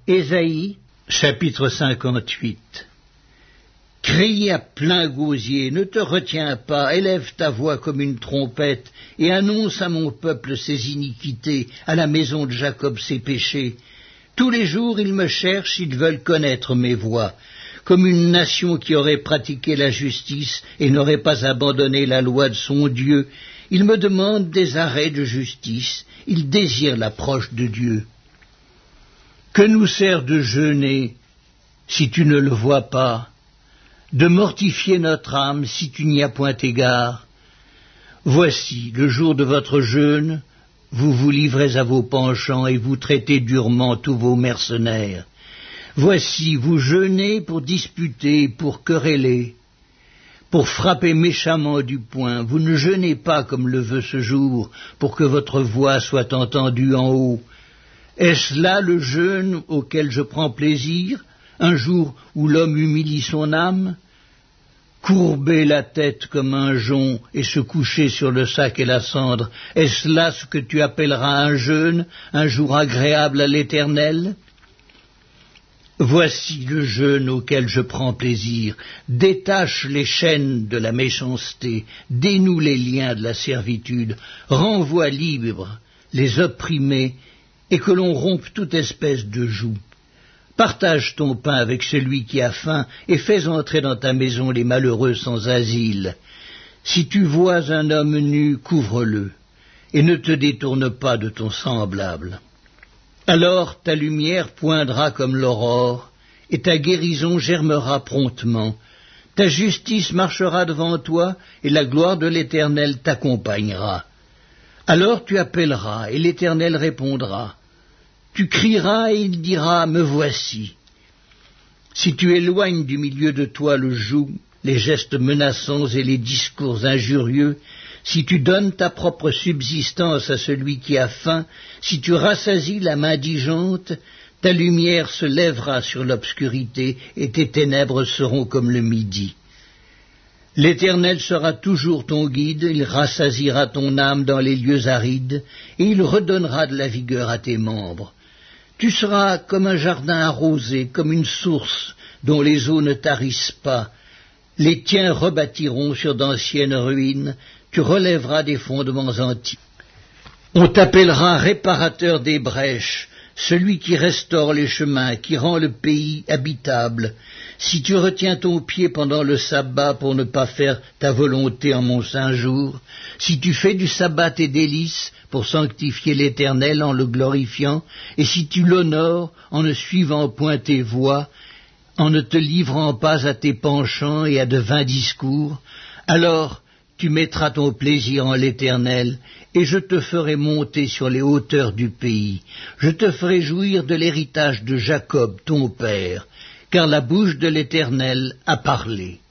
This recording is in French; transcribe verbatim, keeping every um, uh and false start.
Ésaïe, chapitre cinquante-huit. Crie à plein gosier, ne te retiens pas, élève ta voix comme une trompette, et annonce à mon peuple ses iniquités, à la maison de Jacob ses péchés. Tous les jours ils me cherchent, ils veulent connaître mes voies, comme une nation qui aurait pratiqué la justice et n'aurait pas abandonné la loi de son Dieu. Ils me demandent des arrêts de justice, ils désirent l'approche de Dieu. Que nous sert de jeûner si tu ne le vois pas, de mortifier notre âme si tu n'y as point égard? Voici, le jour de votre jeûne, vous vous livrez à vos penchants et vous traitez durement tous vos mercenaires. Voici, vous jeûnez pour disputer, pour quereller, pour frapper méchamment du poing. Vous ne jeûnez pas comme le veut ce jour, pour que votre voix soit entendue en haut. Est-ce là le jeûne auquel je prends plaisir, un jour où l'homme humilie son âme? Courber la tête comme un jonc et se coucher sur le sac et la cendre, est-ce là ce que tu appelleras un jeûne, un jour agréable à l'Éternel? Voici le jeûne auquel je prends plaisir. Détache les chaînes de la méchanceté, dénoue les liens de la servitude, renvoie libres les opprimés, et que l'on rompe toute espèce de joug. Partage ton pain avec celui qui a faim, et fais entrer dans ta maison les malheureux sans asile. Si tu vois un homme nu, couvre-le, et ne te détourne pas de ton semblable. Alors ta lumière poindra comme l'aurore, et ta guérison germera promptement. Ta justice marchera devant toi, et la gloire de l'Éternel t'accompagnera. Alors tu appelleras, et l'Éternel répondra. Tu crieras, et il dira, me voici. Si tu éloignes du milieu de toi le joug, les gestes menaçants et les discours injurieux, si tu donnes ta propre subsistance à celui qui a faim, si tu rassasies l'âme indigente, ta lumière se lèvera sur l'obscurité, et tes ténèbres seront comme le midi. L'Éternel sera toujours ton guide, il rassasiera ton âme dans les lieux arides, et il redonnera de la vigueur à tes membres. Tu seras comme un jardin arrosé, comme une source dont les eaux ne tarissent pas. Les tiens rebâtiront sur d'anciennes ruines, tu relèveras des fondements antiques. On t'appellera réparateur des brèches, celui qui restaure les chemins, qui rend le pays habitable. Si tu retiens ton pied pendant le sabbat pour ne pas faire ta volonté en mon saint jour, si tu fais du sabbat tes délices pour sanctifier l'Éternel en le glorifiant, et si tu l'honores en ne suivant point tes voies, en ne te livrant pas à tes penchants et à de vains discours, alors tu mettras ton plaisir en l'Éternel, et je te ferai monter sur les hauteurs du pays. Je te ferai jouir de l'héritage de Jacob, ton père, car la bouche de l'Éternel a parlé.